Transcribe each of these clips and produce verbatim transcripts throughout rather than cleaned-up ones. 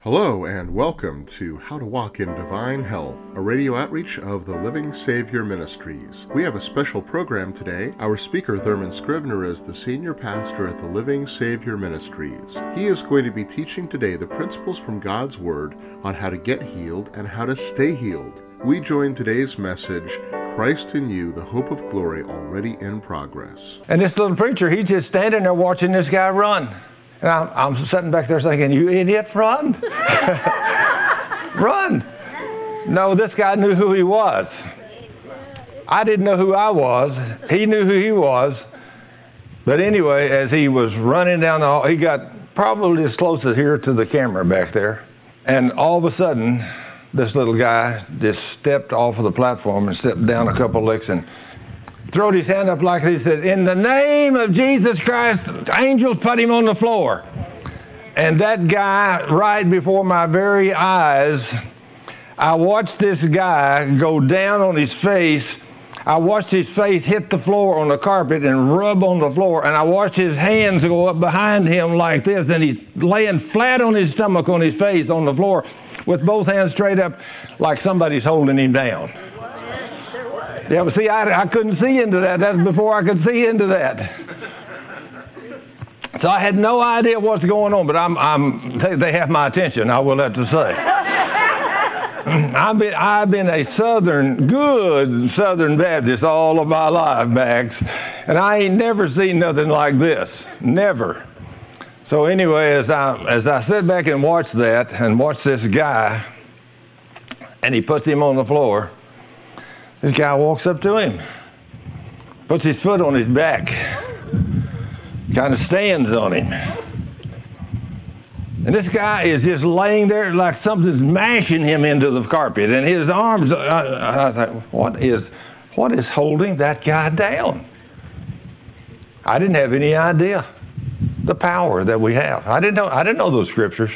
Hello and welcome to How to Walk in Divine Health, a radio outreach of the Living Savior Ministries. We have a special program today. Our speaker, Thurman Scrivener, is the senior pastor at the Living Savior Ministries. He is going to be teaching today the principles from God's Word on how to get healed and how to stay healed. We join today's message, Christ in You, the hope of glory already in progress. And this little preacher, he's just standing there watching this guy run. And I'm, I'm sitting back there thinking, you idiot, run. Run. No, this guy knew who he was. I didn't know who I was. He knew who he was. But anyway, as he was running down the hall, he got probably as close as here to the camera back there. And all of a sudden, this little guy just stepped off of the platform and stepped down a couple licks and throwed his hand up like he said, "In the name of Jesus Christ, angels put him on the floor." And that guy, right before my very eyes, I watched this guy go down on his face. I watched his face hit the floor on the carpet and rub on the floor, and I watched his hands go up behind him like this, and he's laying flat on his stomach on his face on the floor with both hands straight up like somebody's holding him down. Yeah, but see, I, I couldn't see into that. That's before I could see into that. So I had no idea what's going on, but I'm, I'm, they, they have my attention, I will have to say. I've been, I've been a Southern, good Southern Baptist all of my life, Max, and I ain't never seen nothing like this. Never. So anyway, as I, as I sit back and watch that, and watch this guy, and he puts him on the floor, this guy walks up to him, puts his foot on his back, kind of stands on him. And this guy is just laying there like something's mashing him into the carpet. And his arms, I, I thought, what is, what is holding that guy down? I didn't have any idea the power that we have. I didn't know, I didn't know those scriptures.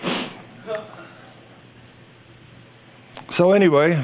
So anyway,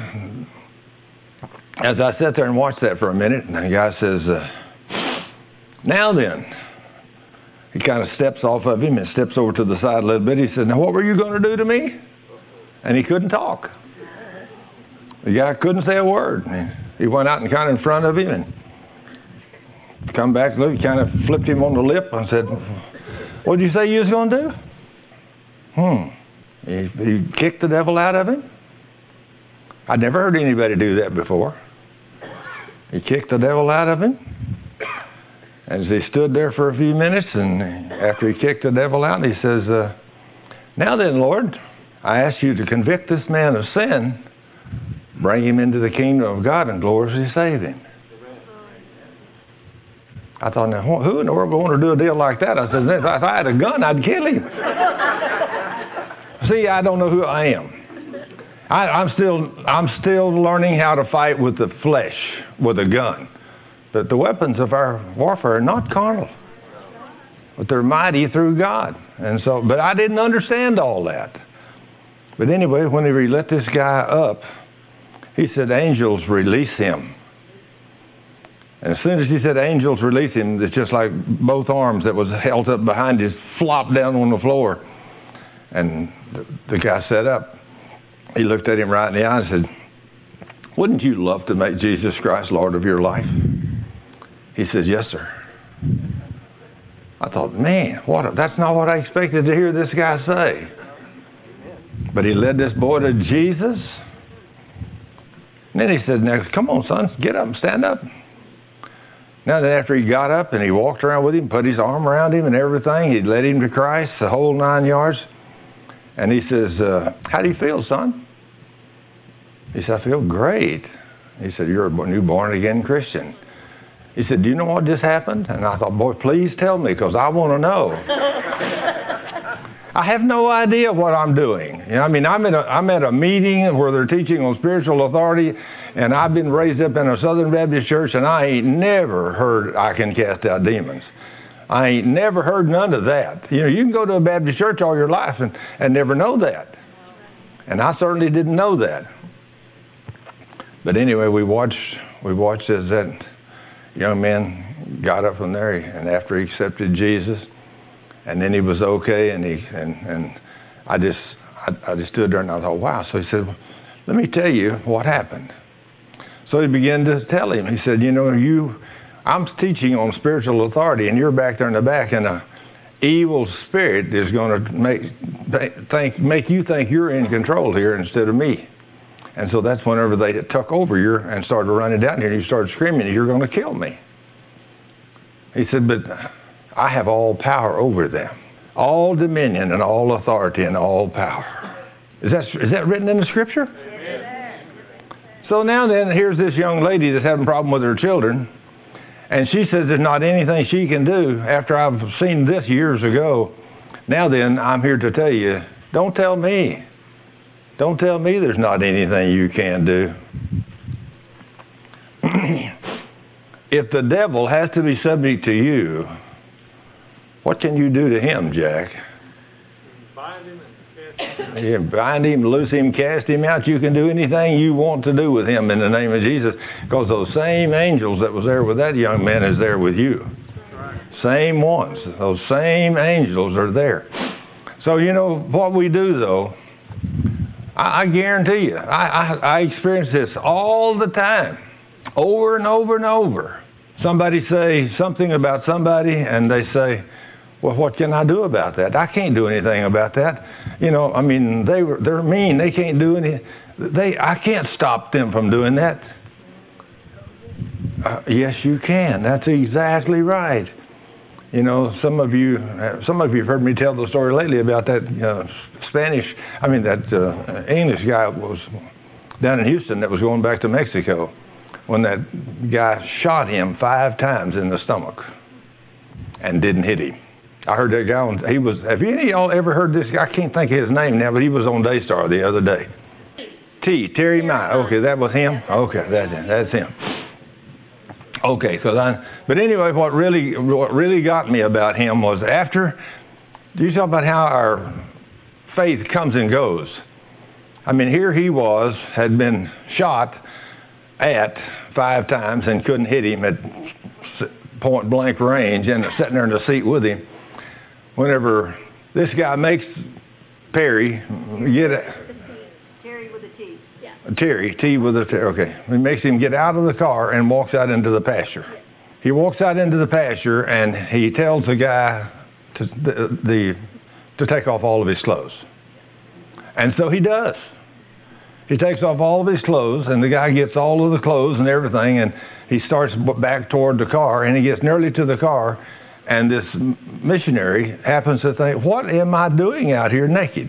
as I sat there and watched that for a minute, and the guy says, uh, "Now then," he kind of steps off of him and steps over to the side a little bit. He said, "Now what were you going to do to me?" And he couldn't talk. The guy couldn't say a word. He went out and kind of in front of him and come back, look, he kind of flipped him on the lip and said, "What did you say you was going to do?" Hmm. He, he kicked the devil out of him. I'd never heard anybody do that before. He kicked the devil out of him. As he stood there for a few minutes, and after he kicked the devil out, he says, uh, "Now then, Lord, I ask you to convict this man of sin, bring him into the kingdom of God, and gloriously save him." I thought, now, who in the world going to do a deal like that? I said, if I had a gun, I'd kill him. See, I don't know who I am. I, I'm still, I'm still learning how to fight with the flesh, with a gun. But the weapons of our warfare are not carnal, but they're mighty through God. And so, but I didn't understand all that. But anyway, when he let this guy up, he said, "Angels, release him." And as soon as he said, "Angels, release him," it's just like both arms that was held up behind his flopped down on the floor. And the, the guy sat up. He looked at him right in the eye and said, "Wouldn't you love to make Jesus Christ Lord of your life?" He said, "Yes, sir." I thought, man, what a, that's not what I expected to hear this guy say. But he led this boy to Jesus. And then he said, "Now, come on, son, get up and stand up." Now, then after he got up and he walked around with him, put his arm around him and everything, he led him to Christ, the whole nine yards. And he says, uh, "How do you feel, son?" He said, "I feel great." He said, "You're a new born-again Christian." He said, "Do you know what just happened?" And I thought, boy, please tell me, because I want to know. I have no idea what I'm doing. You know, I mean, I'm at, a, I'm at a meeting where they're teaching on spiritual authority, and I've been raised up in a Southern Baptist church, and I ain't never heard I can cast out demons. I ain't never heard none of that. You know, you can go to a Baptist church all your life and, and never know that. And I certainly didn't know that. But anyway, we watched, we watched as that young man got up from there, and after he accepted Jesus, and then he was okay, and he and, and I just I, I just stood there and I thought, wow. So he said, well, let me tell you what happened. So he began to tell him. He said, you know, you, I'm teaching on spiritual authority, and you're back there in the back, and a evil spirit is going to make think make you think you're in control here instead of me. And so that's whenever they took over you and started running down here, and you started screaming, you're going to kill me. He said, but I have all power over them, all dominion and all authority and all power. Is that, is that written in the scripture? Yes. So now then, here's this young lady that's having a problem with her children, and she says there's not anything she can do after I've seen this years ago. Now then, I'm here to tell you, don't tell me. Don't tell me there's not anything you can do. If the devil has to be subject to you, what can you do to him, Jack? Bind him and cast him out. Yeah, bind him, loose him, cast him out. You can do anything you want to do with him in the name of Jesus, because those same angels that was there with that young man is there with you. Right. Same ones. Those same angels are there. So, you know, what we do, though, I, I guarantee you, I, I, I experience this all the time, over and over and over. Somebody say something about somebody, and they say, well, what can I do about that? I can't do anything about that. You know, I mean, they were, they're mean. They can't do any. They, I can't stop them from doing that. Uh, yes, you can. That's exactly right. You know, some of you, some of you have heard me tell the story lately about that uh, Spanish, I mean, that uh, English guy was down in Houston that was going back to Mexico when that guy shot him five times in the stomach and didn't hit him. I heard that guy on, he was, have any of y'all ever heard this guy? I can't think of his name now, but he was on Daystar the other day. T, Terry Mine. Okay, that was him? Okay, that's, that's him. Okay, so I, but anyway, what really, what really got me about him was after, you talk about how our faith comes and goes. I mean, here he was, had been shot at five times and couldn't hit him at point blank range, and sitting there in the seat with him. Whenever this guy makes Perry get it. Terry with a T. Yeah. Terry, T with a T. Okay. He makes him get out of the car and walks out into the pasture. Yeah. He walks out into the pasture and he tells the guy to the, the to take off all of his clothes. And so he does. He takes off all of his clothes, and the guy gets all of the clothes and everything, and he starts back toward the car, and he gets nearly to the car, and this missionary happens to think, what am I doing out here naked?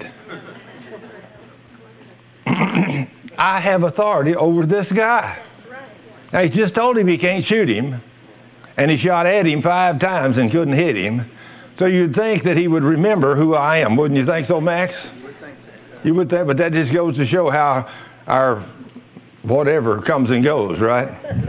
I have authority over this guy. Now, he just told him he can't shoot him, and he shot at him five times and couldn't hit him. So you'd think that he would remember who I am. Wouldn't you think so, Max? You would think, but that just goes to show how our whatever comes and goes, right?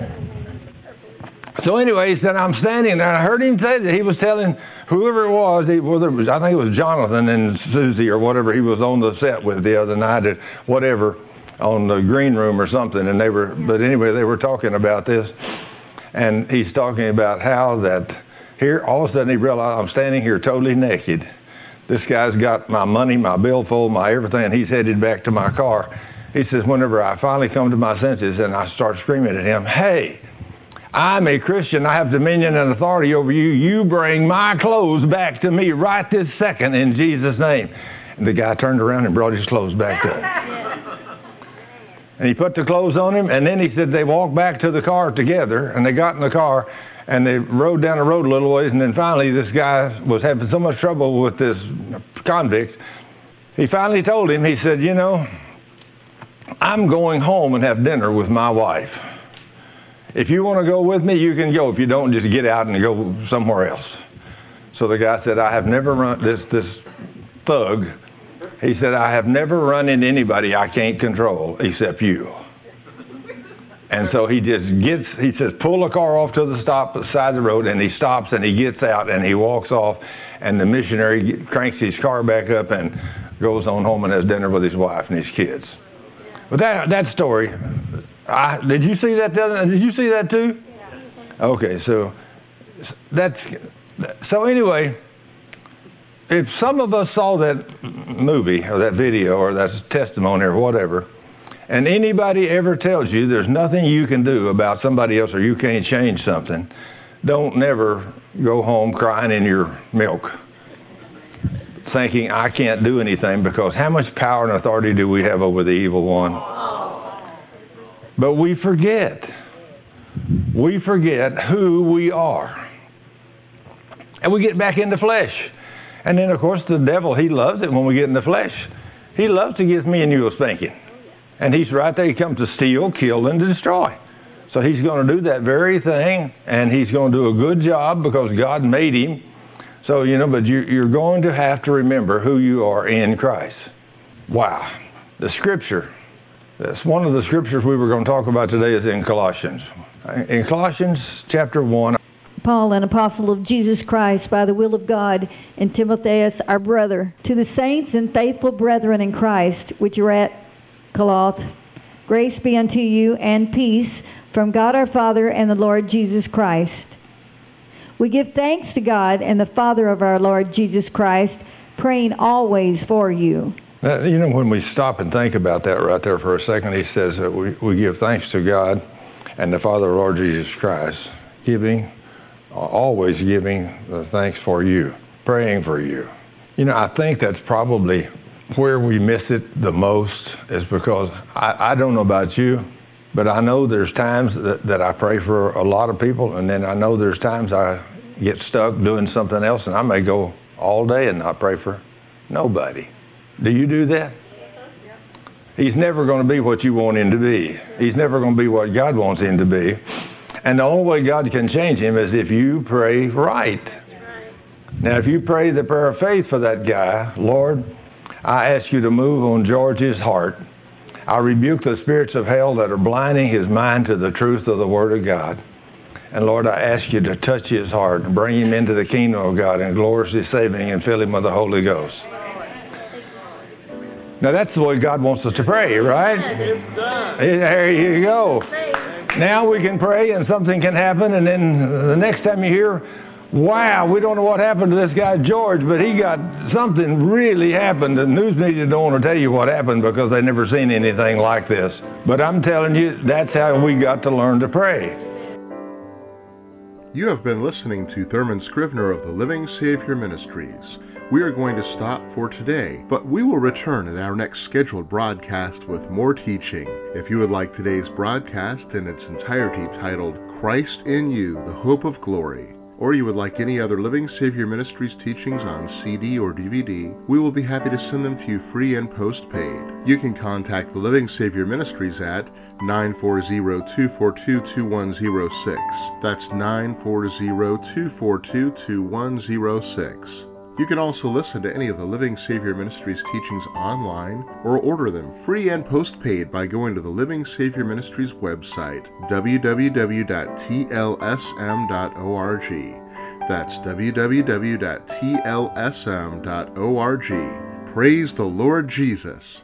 So anyway, he said, I'm standing there, and I heard him say that he was telling whoever it was, he, whether it was, I think it was Jonathan and Susie or whatever he was on the set with the other night, or whatever, on the green room or something, and they were, but anyway, they were talking about this, and he's talking about how that here, all of a sudden he realized I'm standing here totally naked. This guy's got my money, my billfold, my everything, and he's headed back to my car. He says, whenever I finally come to my senses and I start screaming at him, hey, I'm a Christian. I have dominion and authority over you. You bring my clothes back to me right this second in Jesus' name. And the guy turned around and brought his clothes back to him. And he put the clothes on him, and then he said they walked back to the car together, and they got in the car, and they rode down the road a little ways, and then finally this guy was having so much trouble with this convict. He finally told him, he said, you know, I'm going home and have dinner with my wife. If you want to go with me, you can go. If you don't, just get out and go somewhere else. So the guy said, I have never run, this, this thug, he said, I have never run into anybody I can't control except you. And so he just gets, he says, pull the car off to the stop side of the road, and he stops and he gets out and he walks off, and the missionary cranks his car back up and goes on home and has dinner with his wife and his kids. But that that story, I, did you see that? Did you see that too? Okay, so that's so anyway. if some of us saw that movie or that video or that testimony or whatever, and anybody ever tells you there's nothing you can do about somebody else or you can't change something, don't never go home crying in your milk, thinking I can't do anything, because how much power and authority do we have over the evil one? But we forget. We forget who we are. And we get back into flesh. And then, of course, the devil, he loves it when we get in the flesh. He loves to give me and you a spanking. And he's right there. He comes to steal, kill, and to destroy. So he's going to do that very thing, and he's going to do a good job because God made him. So, you know, but you, you're going to have to remember who you are in Christ. Wow. The scripture, that's one of the scriptures we were going to talk about today, is in Colossians. In Colossians chapter one. Paul, an apostle of Jesus Christ, by the will of God, and Timotheus, our brother, to the saints and faithful brethren in Christ, which are at Colosse, grace be unto you and peace from God our Father and the Lord Jesus Christ. We give thanks to God and the Father of our Lord Jesus Christ, praying always for you. Uh, you know, when we stop and think about that right there for a second, he says that we, we give thanks to God and the Father of our Lord Jesus Christ, giving, uh, always giving the thanks for you, praying for you. You know, I think that's probably where we miss it the most, is because I, I don't know about you, but I know there's times that, that I pray for a lot of people, and then I know there's times I get stuck doing something else, and I may go all day and not pray for nobody. Do you do that? He's never going to be what you want him to be. He's never going to be what God wants him to be. And the only way God can change him is if you pray right. Now, if you pray the prayer of faith for that guy, Lord, I ask you to move on George's heart. I rebuke the spirits of hell that are blinding his mind to the truth of the Word of God. And Lord, I ask you to touch his heart and bring him into the kingdom of God and gloriously save him and fill him with the Holy Ghost. Now that's the way God wants us to pray, right? There you go. Now we can pray and something can happen, and then the next time you hear, wow, we don't know what happened to this guy George, but he got something really happened. The news media don't want to tell you what happened because they've never seen anything like this. But I'm telling you, that's how we got to learn to pray. You have been listening to Thurman Scrivener of the Living Savior Ministries. We are going to stop for today, but we will return in our next scheduled broadcast with more teaching. If you would like today's broadcast in its entirety titled Christ in You, the Hope of Glory, or you would like any other Living Savior Ministries teachings on C D or D V D, we will be happy to send them to you free and postpaid. You can contact the Living Savior Ministries at nine four zero, two four two, two one zero six. That's nine four zero, two four two, two one zero six. You can also listen to any of the Living Savior Ministries teachings online or order them free and postpaid by going to the Living Savior Ministries website, w w w dot t l s m dot org. That's w w w dot t l s m dot org. Praise the Lord Jesus.